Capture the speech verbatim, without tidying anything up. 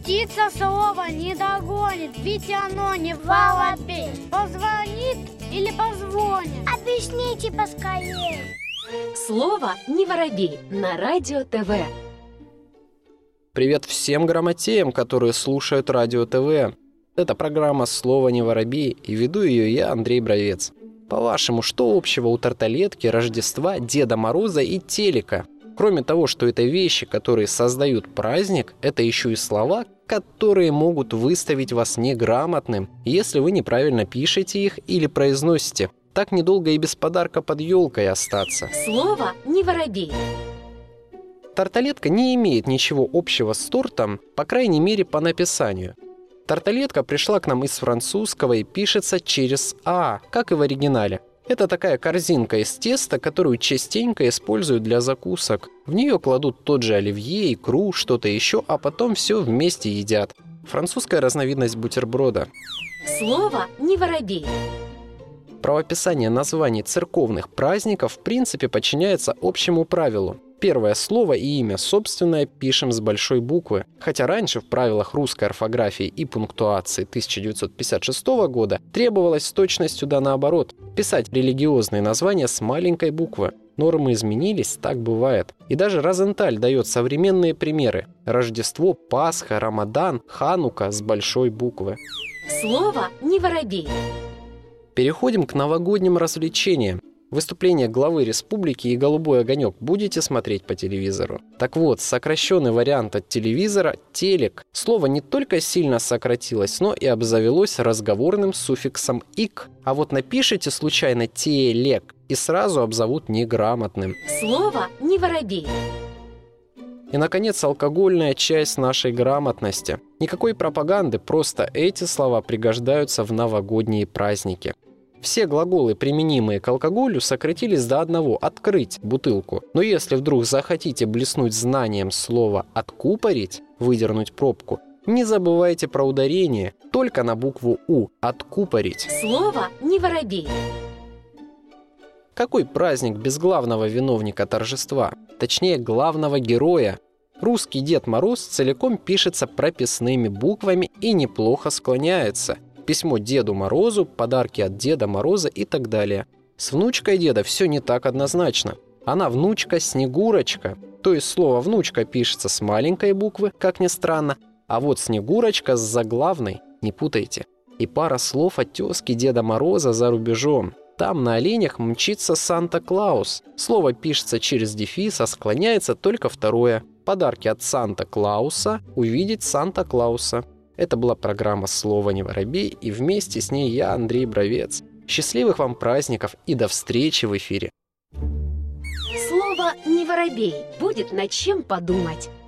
Птица слово не догонит, ведь оно не воробей. Позвонит или позвонит? Объясните поскорее. Слово «не воробей» на Радио ТВ. Привет всем грамотеям, которые слушают Радио ТВ. Это программа «Слово не воробей», и веду ее я, Андрей Бровец. По-вашему, что общего у тарталетки, Рождества, Деда Мороза и телека? Кроме того, что это вещи, которые создают праздник, это еще и слова, которые могут выставить вас неграмотным, если вы неправильно пишете их или произносите. Так недолго и без подарка под елкой остаться. Слово «не воробей». Тарталетка не имеет ничего общего с тортом, по крайней мере по написанию. Тарталетка пришла к нам из французского и пишется через «а», как и в оригинале. Это такая корзинка из теста, которую частенько используют для закусок. В нее кладут тот же оливье, икру, что-то еще, а потом все вместе едят. Французская разновидность бутерброда. Слово «не воробей». Правописание названий церковных праздников в принципе подчиняется общему правилу. Первое слово и имя собственное пишем с большой буквы. Хотя раньше в правилах русской орфографии и пунктуации тысяча девятьсот пятьдесят шестого года требовалось с точностью да наоборот писать религиозные названия с маленькой буквы. Нормы изменились, так бывает. И даже Розенталь дает современные примеры. Рождество, Пасха, Рамадан, Ханука с большой буквы. Слово «не воробей». Переходим к новогодним развлечениям. Выступление главы республики и «Голубой огонек» будете смотреть по телевизору? Так вот, сокращенный вариант от телевизора – телек. Слово не только сильно сократилось, но и обзавелось разговорным суффиксом «ик». А вот напишите случайно «телек» и сразу обзовут неграмотным. Слово «не воробей». И, наконец, алкогольная часть нашей грамотности. Никакой пропаганды, просто эти слова пригождаются в новогодние праздники. Все глаголы, применимые к алкоголю, сократились до одного – «открыть» бутылку. Но если вдруг захотите блеснуть знанием слова «откупорить», выдернуть пробку, не забывайте про ударение, только на букву «у» – «откупорить». Слово «не воробей». Какой праздник без главного виновника торжества? Точнее, главного героя. Русский Дед Мороз целиком пишется прописными буквами и неплохо склоняется. Письмо Деду Морозу, подарки от Деда Мороза и так далее. С внучкой деда все не так однозначно. Она внучка Снегурочка. То есть слово «внучка» пишется с маленькой буквы, как ни странно, а вот Снегурочка с заглавной, не путайте. И пара слов от тезки Деда Мороза за рубежом. Там на оленях мчится Санта-Клаус. Слово пишется через дефис, а склоняется только второе. Подарки от Санта-Клауса, увидеть Санта-Клауса. Это была программа «Слово не воробей», и вместе с ней я, Андрей Бровец. Счастливых вам праздников и до встречи в эфире. Слово «не воробей» будет над чем подумать.